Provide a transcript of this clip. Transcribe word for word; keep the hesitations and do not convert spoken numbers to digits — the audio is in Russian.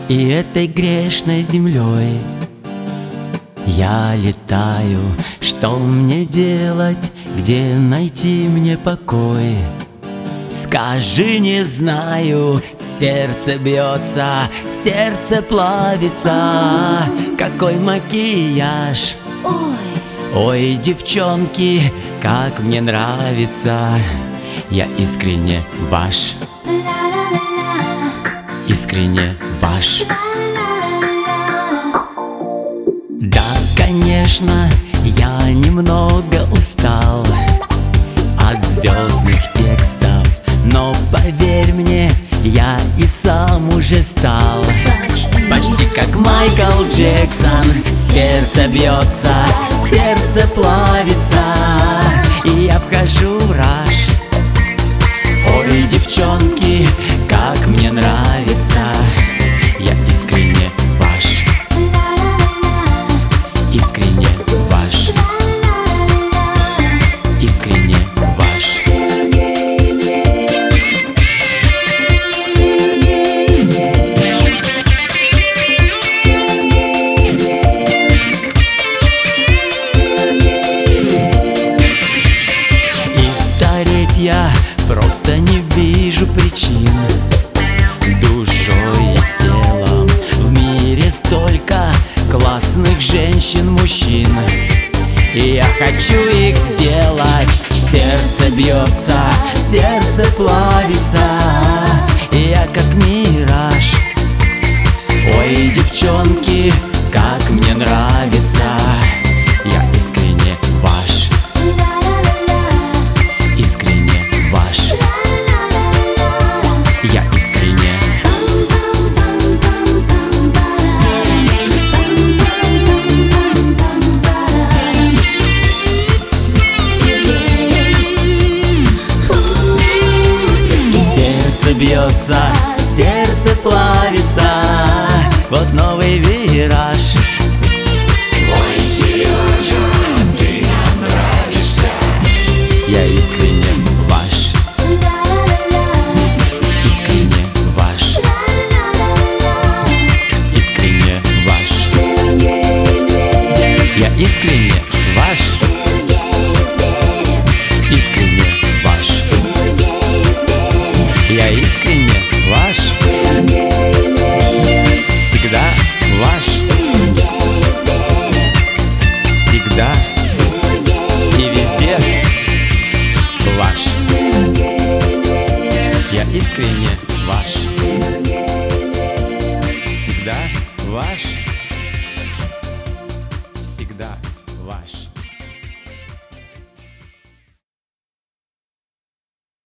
И этой грешной землей я летаю. Что мне делать, где найти мне покой? Скажи, не знаю. Сердце бьется, сердце плавится. Какой макияж! Ой, Ой, девчонки, как мне нравится. Я искренне ваш, ла-ла-ла-ла, искренне ваш. ла-ла-ла-ла. Да, конечно, я немного устал от звездных текстов, но поверь мне, я и сам уже стал Почти, почти как Майкл Джексон. Сердце бьется, сердце плавится, и я вхожу в раж. Ой, девчонки, как мне нравится. Я искренне ваш, ла-ла-ла-ла, искренне ваш, ла-ла-ла-ла. искренне ваш. И стареть я просто не вижу причин. Душой и телом в мире столько классных женщин, мужчин. И я хочу их сделать. Сердце бьется, сердце плавится, и я как мираж. Ой, девчонки, как мне нравится. Я искренне ваш, искренне ваш. Я искренне. Сердце бьется, сердце плавится. Вот новый вираж. Ой, Сережа, ты нам нравишься. Я искренне ваш, искренне ваш, искренне ваш. Я искренне ваш, искренне ваш. Я искренне ваш, всегда ваш, всегда и везде ваш. Я искренне ваш, всегда ваш, всегда ваш.